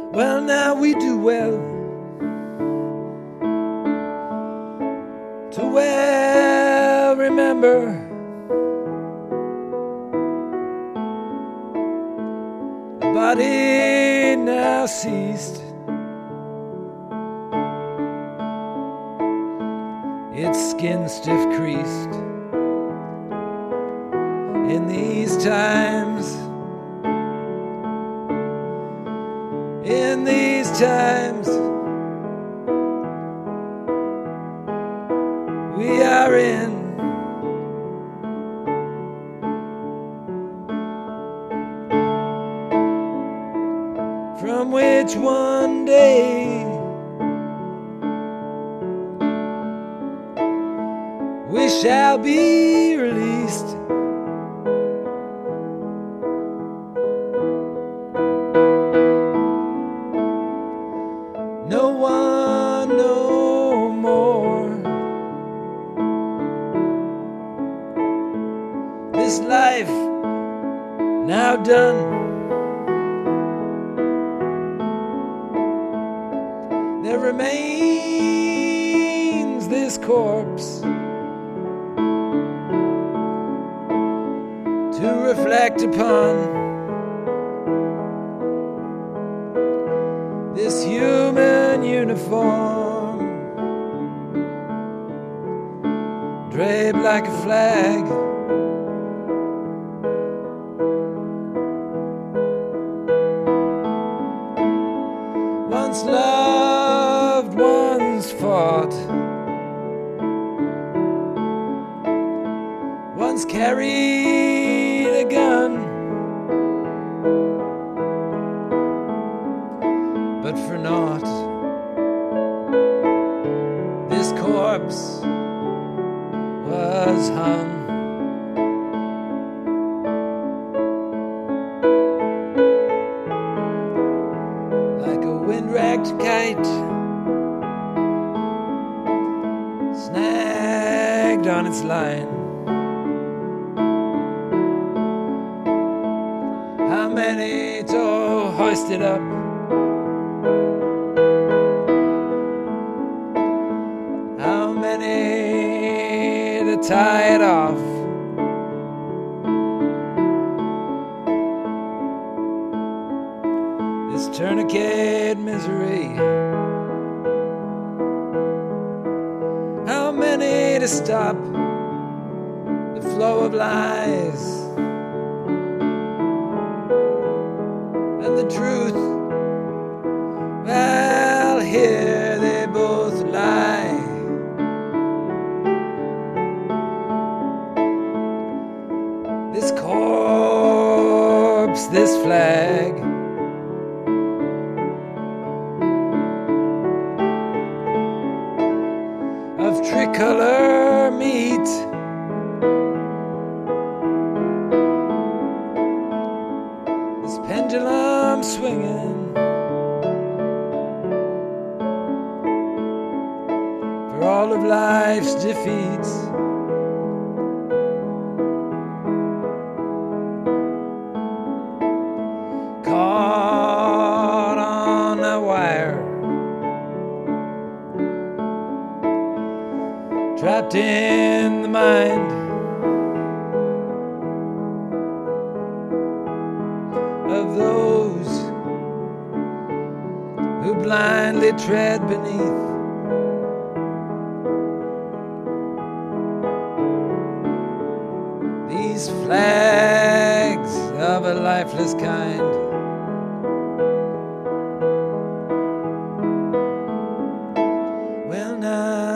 Well, now we do well to well remember the body now ceased, its skin stiff creased. In these times, in these times, we are in. From which one day we shall be released. No one no more. This life now done, there remains this corpse to reflect upon. This human uniform, draped like a flag, once loved, once fought, once carried a gun. But for naught, this corpse was hung. Like a wind-wracked kite, snagged on its line. How many to hoist it up? How many to tie it off? This tourniquet misery. How many to stop the flow of lies and the truth? Well, here they both lie. This corpse, this flag, of tricolor meat, this pendulum swinging for all of life's defeats. Caught on a wire, trapped in the mind of those who blindly tread beneath these flags of a lifeless kind. Well, now